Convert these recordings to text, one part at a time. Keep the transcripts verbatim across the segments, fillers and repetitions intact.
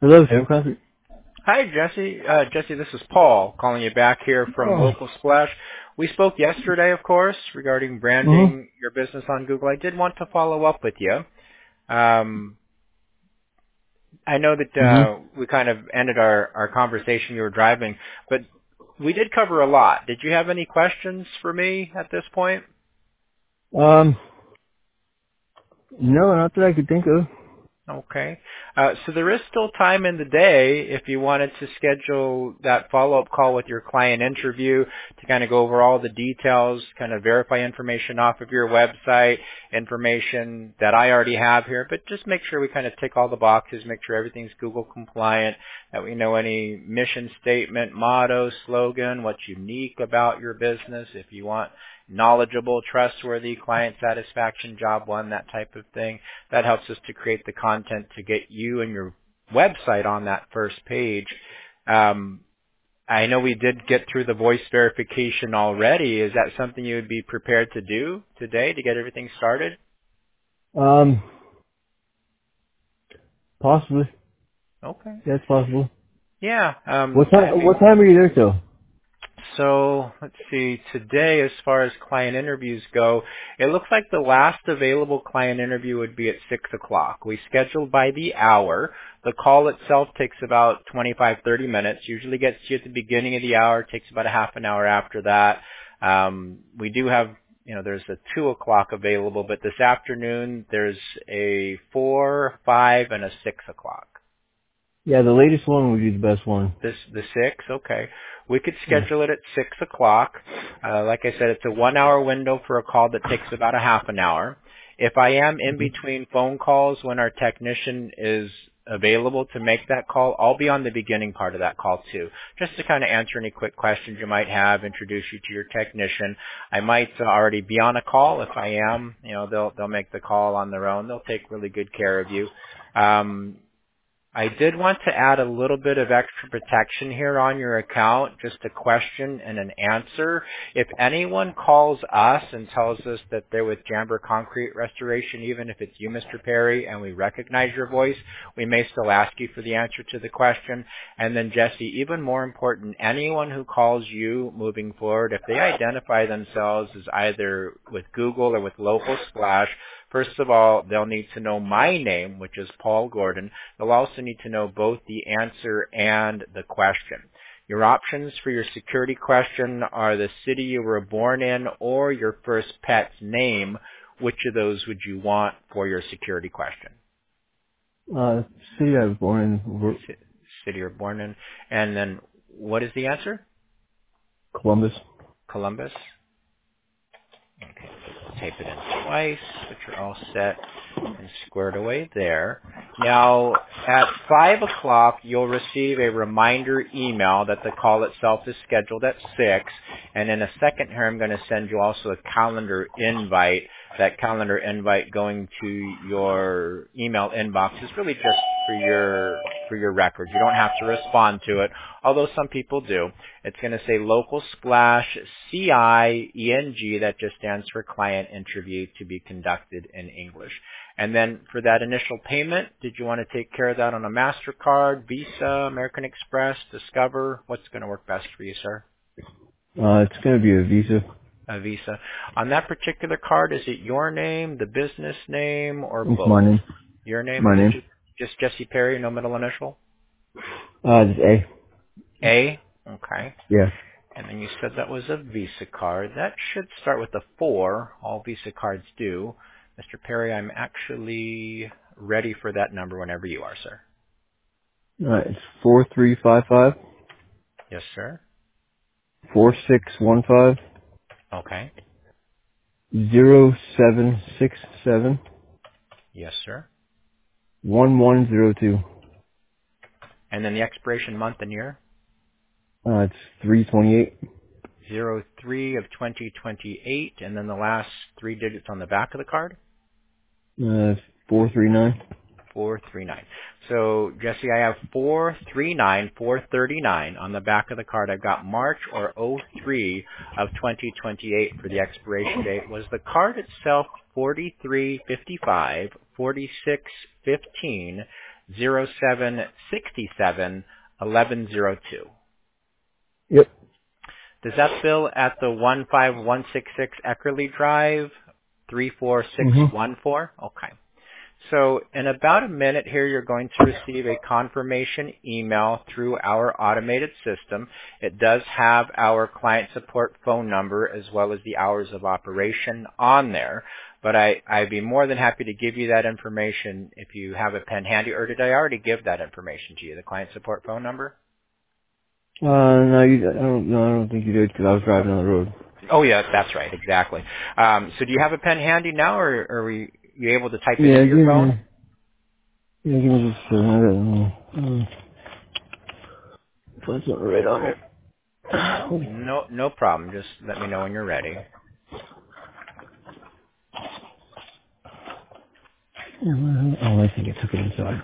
Hello, Sam Crawford. Hi, Jesse. Uh, Jesse, this is Paul calling you back here from Oh. Local Splash. We spoke yesterday, of course, regarding Mm-hmm. branding your business on Google. I did want to follow up with you. Um, I know that uh, Mm-hmm. we kind of ended our, our conversation. You were driving, but we did cover a lot. Did you have any questions for me at this point? Um, no, not that I could think of. Okay. Uh, so there is still time in the day if you wanted to schedule that follow-up call with your client interview to kind of go over all the details, kind of verify information off of your website, information that I already have here, but just make sure we kind of tick all the boxes, make sure everything's Google compliant, that we know any mission statement, motto, slogan, what's unique about your business, if you want knowledgeable, trustworthy, client satisfaction, job one, that type of thing. That helps us to create the content to get you and your website on that first page. Um, I know we did get through the voice verification already. Is that something you would be prepared to do today to get everything started? Um, possibly. Okay. That's possible. Yeah. What Um, I time? mean, What time are you there till? So let's see, today as far as client interviews go, it looks like the last available client interview would be at six o'clock. We schedule by the hour. The call itself takes about twenty-five, thirty minutes, usually gets to you at the beginning of the hour, takes about a half an hour after that. Um, we do have, you know, there's a two o'clock available, but this afternoon there's a four, five, and a six o'clock. Yeah, the latest one would be the best one. This the six, okay. We could Yeah. schedule it at six o'clock. Uh, like I said, it's a one-hour window for a call that takes about a half an hour. If I am in Mm-hmm. between phone calls when our technician is available to make that call, I'll be on the beginning part of that call too, just to kind of answer any quick questions you might have, introduce you to your technician. I might uh, already be on a call. If I am, you know, they'll they'll make the call on their own. They'll take really good care of you. Um, I did want to add a little bit of extra protection here on your account, just a question and an answer. If anyone calls us and tells us that they're with Jamber Concrete Restoration, even if it's you, Mister Perry, and we recognize your voice, we may still ask you for the answer to the question. And then, Jesse, even more important, anyone who calls you moving forward, if they identify themselves as either with Google or with Local Splash, first of all, they'll need to know my name, which is Paul Gordon. They'll also need to know both the answer and the question. Your options for your security question are the city you were born in or your first pet's name. Which of those would you want for your security question? Uh, city I was born in, C- City you're born in. And then what is the answer? Columbus. Columbus. Okay, tape it in twice, but you're all set and squared away there. Now, at five o'clock, you'll receive a reminder email that the call itself is scheduled at six, and in a second here, I'm going to send you also a calendar invite. That calendar invite going to your email inbox is really just for your for your records. You don't have to respond to it, although some people do. It's going to say Local Splash C I E N G. That just stands for Client Interview to be conducted in English. And then for that initial payment, did you want to take care of that on a MasterCard, Visa, American Express, Discover? What's going to work best for you, sir? Uh, it's gonna be a Visa. A Visa. On that particular card, is it your name, the business name, or It's both? my name. Your name? My Is it name. just, just Jesse Perry, no middle initial? Uh, just A. A? Okay. Yeah. And then you said that was a Visa card. That should start with a four. All Visa cards do. Mister Perry, I'm actually ready for that number whenever you are, sir. Uh, it's four three five five Yes, sir. four six one five Okay. zero seven six seven Yes, sir. one one zero two. And then the expiration month and year? Uh, it's three twenty eight. Zero three of twenty twenty-eight. And then the last three digits on the back of the card? Uh, four three nine. four three nine. So, Jesse, I have four three nine, four thirty-nine on the back of the card. I've got March or oh three of twenty twenty-eight for the expiration date. Was the card itself forty-three fifty-five, forty-six fifteen, zero seven six seven eleven zero two. Yep. Does that bill at the one five one six six Eckerly Drive, three four six Mm-hmm. one four? Okay. So in about a minute here, you're going to receive a confirmation email through our automated system. It does have our client support phone number as well as the hours of operation on there. But I, I'd be more than happy to give you that information if you have a pen handy. Or did I already give that information to you, the client support phone number? Uh, no, you, I don't, no, I don't think you did because I was driving on the road. Oh, yeah, that's right, exactly. Um, so do you have a pen handy now, or, or are we, you able to type it Yeah, into give your phone? me, yeah, give me just a second. I got, um, uh, put something right on it. No, no problem. Just let me know when you're ready. Oh, I think I took it inside.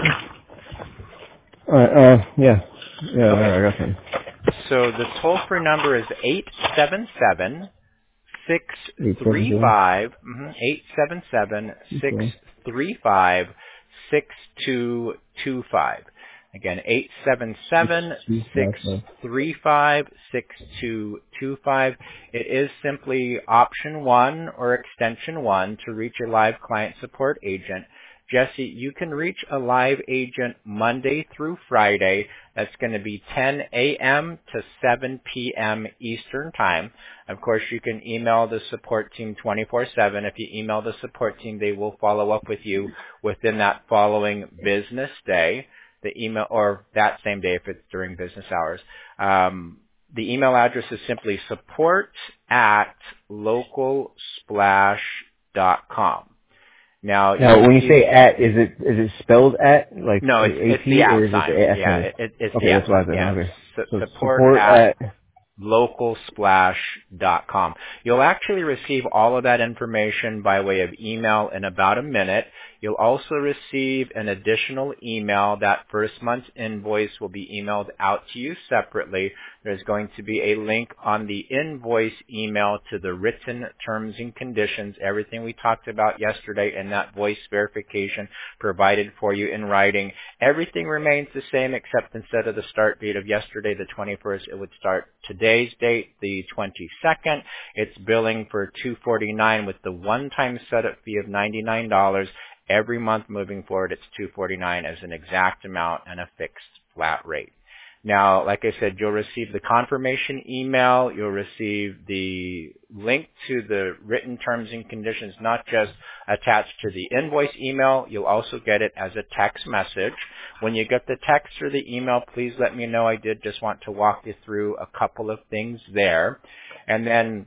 Alright, uh, yeah. Yeah, Okay. alright, I got some. So the toll-free number is eight seven seven six Eight seven three seven. five mm-hmm, eight seven seven six Okay. three five six two two five. Again, eight seven Six, seven two, six five, five. three five six two two five. It is simply option one or extension one to reach a live client support agent. Jesse, you can reach a live agent Monday through Friday. That's going to be ten a.m. to seven p.m. Eastern Time. Of course, you can email the support team twenty-four seven. If you email the support team, they will follow up with you within that following business day. The email, or that same day if it's during business hours. Um, the email address is simply support at local splash dot com. Now, you'll Now, when you receive. say at, is it, is it spelled at, like, No, it's A it's the T, at or is it sign. the at Yeah, sign? it, it, it's the Okay, at that's what I sign. said, Yeah, okay. Su- So support support at at, local splash dot com. You'll actually receive all of that information by way of email in about a minute. You'll also receive an additional email. That first month's invoice will be emailed out to you separately. There's going to be a link on the invoice email to the written terms and conditions, everything we talked about yesterday in that voice verification provided for you in writing. Everything remains the same except instead of the start date of yesterday, the twenty-first, it would start today's date, the twenty-second. It's billing for two forty-nine with the one-time setup fee of ninety-nine dollars. Every month moving forward, it's two forty-nine as an exact amount and a fixed flat rate. Now, like I said, you'll receive the confirmation email. You'll receive the link to the written terms and conditions, not just attached to the invoice email. You'll also get it as a text message. When you get the text or the email, please let me know. I did just want to walk you through a couple of things there. And then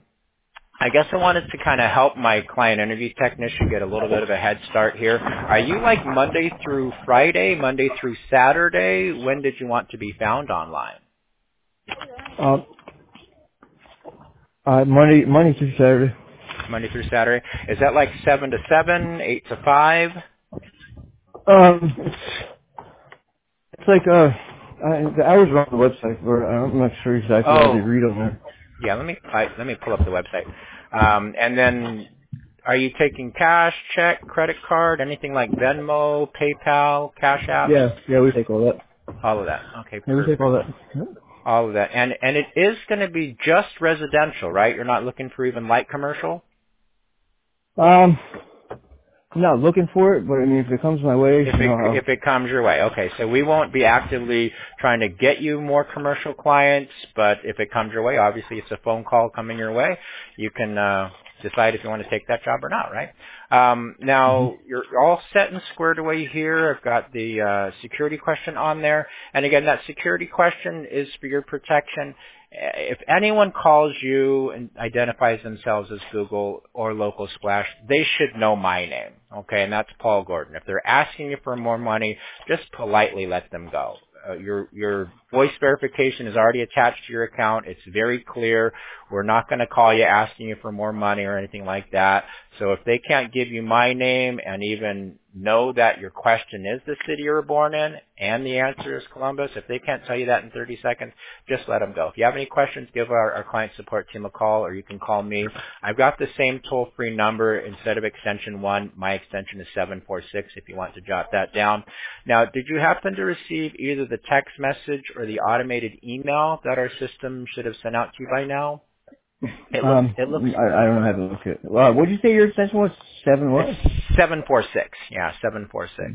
I guess I wanted to kind of help my client interview technician get a little bit of a head start here. Are you like Monday through Friday, Monday through Saturday? When did you want to be found online? um, uh, Monday, Monday through Saturday. Monday through Saturday. Is that like seven to seven, eight to five? Um, it's, it's like, uh, I, the hours are on the website, but I'm not sure exactly how they Oh, read on there. yeah. Let me I, let me pull up the website. Um, and then, are you taking cash, check, credit card, anything like Venmo, PayPal, Cash Apps? Yeah, yeah, we take all that. All of that. Okay, Yeah, we take all perfect. that. All of that. And and it is going to be just residential, right? You're not looking for even light commercial? Um, I'm not looking for it, but I mean, if it comes my way, If you it know, I'll, if it comes your way. Okay, so we won't be actively trying to get you more commercial clients, but if it comes your way, obviously it's a phone call coming your way. You can uh, decide if you want to take that job or not, right? Um, now, you're all set and squared away here. I've got the uh, security question on there. And again, that security question is for your protection. If anyone calls you and identifies themselves as Google or Local Splash, they should know my name, okay? And that's Paul Gordon. If they're asking you for more money, just politely let them go. Uh, your your Voice verification is already attached to your account. It's very clear. We're not going to call you asking you for more money or anything like that. So if they can't give you my name and even know that your question is the city you were born in and the answer is Columbus, if they can't tell you that in thirty seconds, just let them go. If you have any questions, give our, our client support team a call, or you can call me. I've got the same toll-free number. Instead of extension one, my extension is seven four six if you want to jot that down. Now, did you happen to receive either the text message or the automated email that our system should have sent out to you by now? It looks, Um, it looks, I, I don't know how to look at it. Uh, what did you say your extension was? Seven what? seven four six. Yeah, seven four six.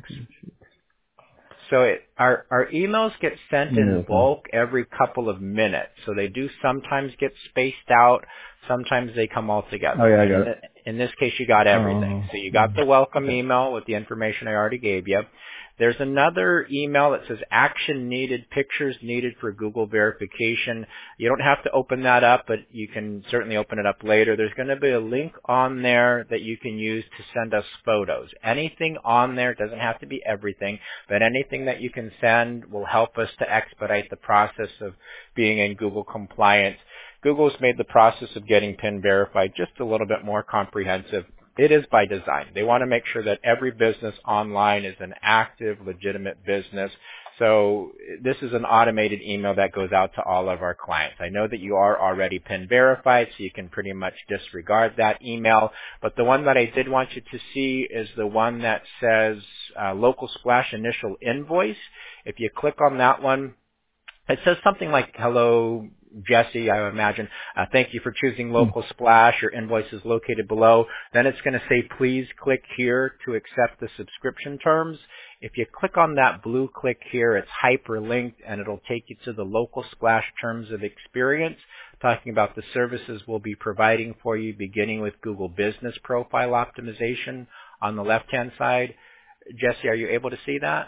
So it, our, our emails get sent in Yeah, okay. bulk every couple of minutes. So they do sometimes get spaced out. Sometimes they come all together. Oh yeah, I And in, got the, it. in this case, you got everything. Oh. So you got the welcome Okay. email with the information I already gave you. There's another email that says action needed, pictures needed for Google verification. You don't have to open that up, but you can certainly open it up later. There's going to be a link on there that you can use to send us photos. Anything on there, doesn't have to be everything, but anything that you can send will help us to expedite the process of being in Google compliance. Google's made the process of getting PIN verified just a little bit more comprehensive. It is by design. They want to make sure that every business online is an active, legitimate business. So this is an automated email that goes out to all of our clients. I know that you are already PIN verified, so you can pretty much disregard that email. But the one that I did want you to see is the one that says uh, Local Splash Initial Invoice. If you click on that one, it says something like, hello, Jesse, I imagine. Uh, thank you for choosing Hmm. Local Splash. Your invoice is located below. Then it's going to say, please click here to accept the subscription terms. If you click on that blue click here, it's hyperlinked, and it'll take you to the Local Splash Terms of Experience, talking about the services we'll be providing for you, beginning with Google Business Profile Optimization on the left-hand side. Jesse, are you able to see that?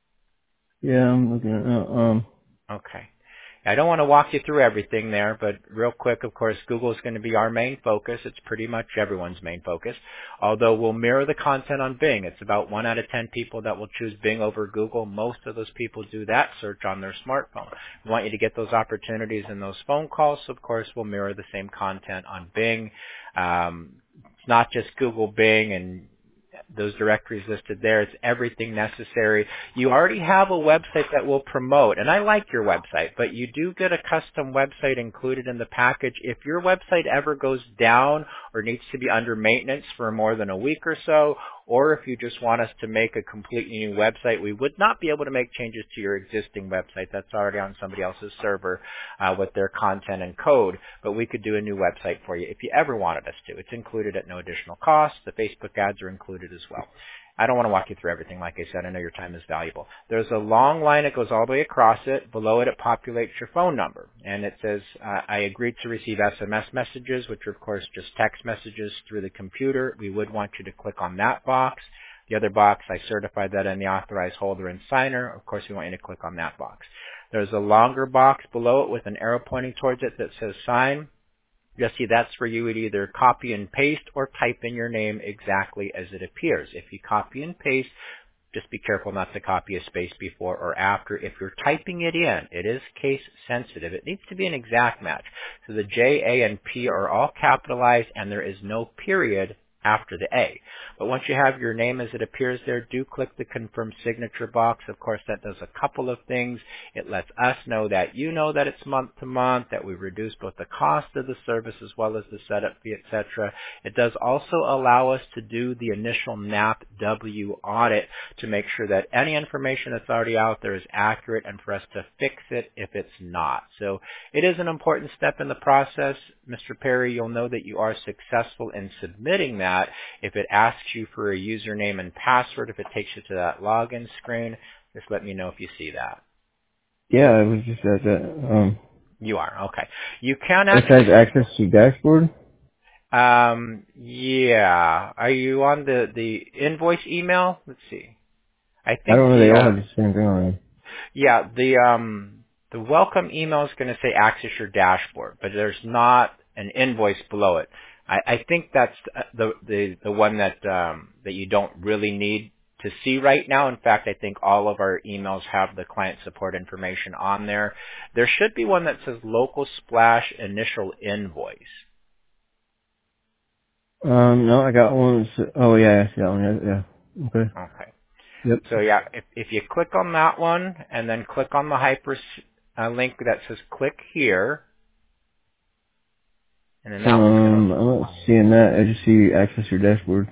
Yeah, I'm looking at it. Um. Okay. I don't want to walk you through everything there, but real quick, of course, Google is going to be our main focus. It's pretty much everyone's main focus, although we'll mirror the content on Bing. It's about one out of ten people that will choose Bing over Google. Most of those people do that search on their smartphone. We want you to get those opportunities in those phone calls, so of course, we'll mirror the same content on Bing. Um, it's not just Google, Bing, and those directories listed there. It's everything necessary. You already have a website that will promote, and I like your website, but you do get a custom website included in the package. If your website ever goes down or needs to be under maintenance for more than a week or so, or if you just want us to make a completely new website, we would not be able to make changes to your existing website that's already on somebody else's server uh, with their content and code, but we could do a new website for you if you ever wanted us to. It's included at no additional cost. The Facebook ads are included as well. I don't want to walk you through everything. Like I said, I know your time is valuable. There's a long line that goes all the way across it. Below it, it populates your phone number. And it says, uh, I agreed to receive S M S messages, which are, of course, just text messages through the computer. We would want you to click on that box. The other box, I certified that I'm the authorized holder and signer. Of course, we want you to click on that box. There's a longer box below it with an arrow pointing towards it that says sign. Jesse, that's where you would either copy and paste or type in your name exactly as it appears. If you copy and paste, just be careful not to copy a space before or after. If you're typing it in, it is case sensitive. It needs to be an exact match. So the J, A, and P are all capitalized, and there is no period after the A. But once you have your name as it appears there, do click the confirm signature box. Of course, that does a couple of things. It lets us know that you know that it's month to month, that we reduce both the cost of the service as well as the setup fee, et cetera. It does also allow us to do the initial N A P W audit to make sure that any information that's already out there is accurate and for us to fix it if it's not. So it is an important step in the process. Mister Perry, you'll know that you are successful in submitting that if it asks you for a username and password, if it takes you to that login screen. Just let me know if you see that. Yeah, I was just at that. Um. You are, okay. You can It says actually, access to dashboard. um, yeah. Are you on the, the invoice email? Let's see. I I think don't know. They the, all uh, have the same thing on them. yeah, the, um, the welcome email is going to say access your dashboard, but there's not an invoice below it. I, I think that's the, the, the one that, um, that you don't really need to see right now. In fact, I think all of our emails have the client support information on there. There should be one that says Local Splash Initial Invoice. Um, no, I got one. That's, oh yeah, I see that one. Yeah, yeah. Okay. Okay. Yep. So yeah, if, if you click on that one and then click on the hyper uh, link that says click here, and then that one's going to, Um, I'm not seeing that. I just see access your dashboard.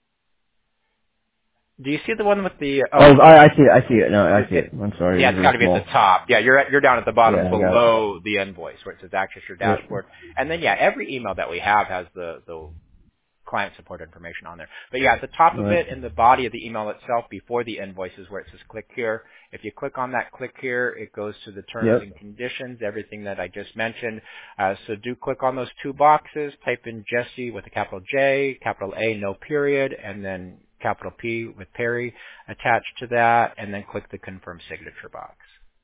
do you see the one with the, Oh, oh, I, I see it. I see it. No, I it, see it, it. I'm sorry. It yeah, was it's got really to be at the small. top. Yeah, you're at, you're down at the bottom Yeah, I got it. below the invoice where it says access your Yep. dashboard. And then yeah, every email that we have has the, the client support information on there. But yeah, at the top All of right. it, in the body of the email itself, before the invoices where it says click here, if you click on that click here, it goes to the terms Yep. and conditions, everything that I just mentioned. Uh, so do click on those two boxes, type in Jesse with a capital J, capital A, no period, and then capital P with Perry attached to that, and then click the confirm signature box.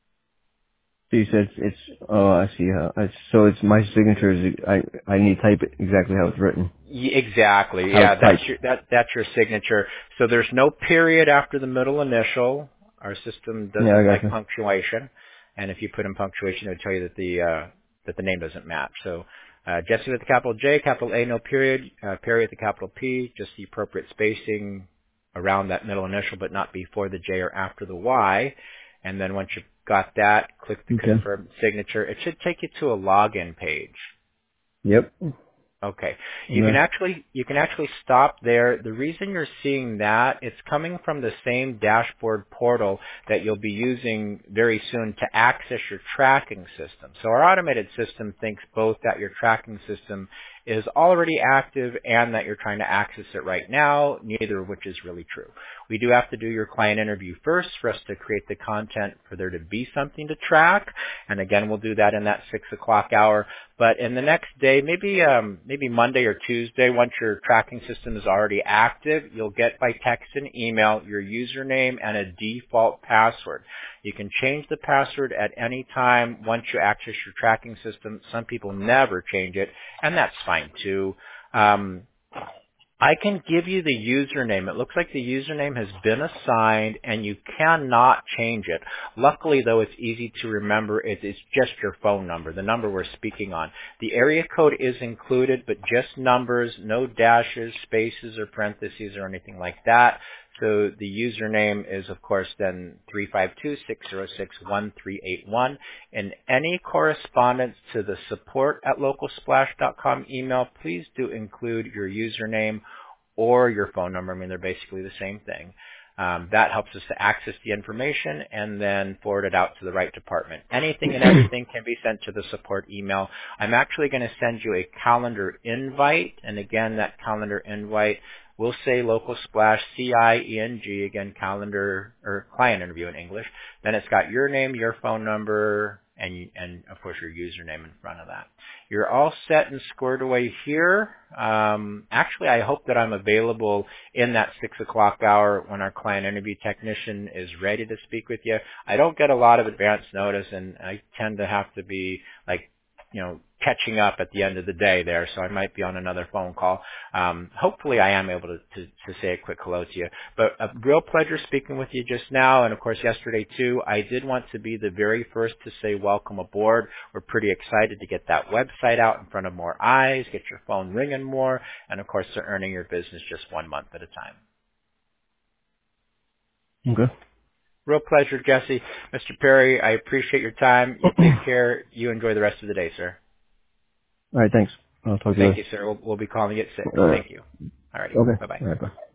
So you said it's, it's oh, I see how, it's, so it's my signature is, I, I need to type it exactly how it's written. Y- Exactly. How Yeah, it's that's typed. your that that's your signature. So there's no period after the middle initial. Our system Yeah, doesn't I like gotcha. punctuation, and if you put in punctuation, it'll tell you that the uh, that the name doesn't match. So uh, Jesse with the capital J, capital A, no period. Uh, Perry with the capital P, just the appropriate spacing around that middle initial, but not before the J or after the Y. And then once you've got that, click the Okay. confirm signature. It should take you to a login page. Yep. Okay. You can Okay. actually you can actually stop there. The reason you're seeing that, it's coming from the same dashboard portal that you'll be using very soon to access your tracking system. So our automated system thinks both that your tracking system is already active and that you're trying to access it right now, neither of which is really true. We do have to do your client interview first for us to create the content for there to be something to track. And again, we'll do that in that six o'clock hour. But in the next day, maybe um, maybe Monday or Tuesday, once your tracking system is already active, you'll get by text and email your username and a default password. You can change the password at any time once you access your tracking system. Some people never change it, and that's fine too. Um, I can give you the username. It looks like the username has been assigned and you cannot change it. Luckily though, it's easy to remember. It is just your phone number, the number we're speaking on. The area code is included, but just numbers, no dashes, spaces, or parentheses or anything like that. So the username is, of course, then three five two, six zero six, one three eight one. And any correspondence to the support at local splash dot com email, please do include your username or your phone number. I mean, they're basically the same thing. Um, that helps us to access the information and then forward it out to the right department. Anything and everything can be sent to the support email. I'm actually going to send you a calendar invite, and again, that calendar invite will say Local Splash, C I E N G, again, calendar or client interview in English. Then it's got your name, your phone number, and, you, and of course your username in front of that. You're all set and squared away here. Um, actually, I hope that I'm available in that six o'clock hour when our client interview technician is ready to speak with you. I don't get a lot of advance notice, and I tend to have to be like, you know, catching up at the end of the day there, so I might be on another phone call. Um, hopefully I am able to, to, to say a quick hello to you. But a real pleasure speaking with you just now, and of course yesterday too. I did want to be the very first to say welcome aboard. We're pretty excited to get that website out in front of more eyes, get your phone ringing more, and of course to earning your business just one month at a time. Okay. Real pleasure, Jesse. Mister Perry, I appreciate your time. You take care. You enjoy the rest of the day, sir. All right, thanks. I'll talk to you Thank later. you, sir. We'll, we'll be calling you at six. All right. Thank you. All righty. Okay. Bye-bye. All right, bye.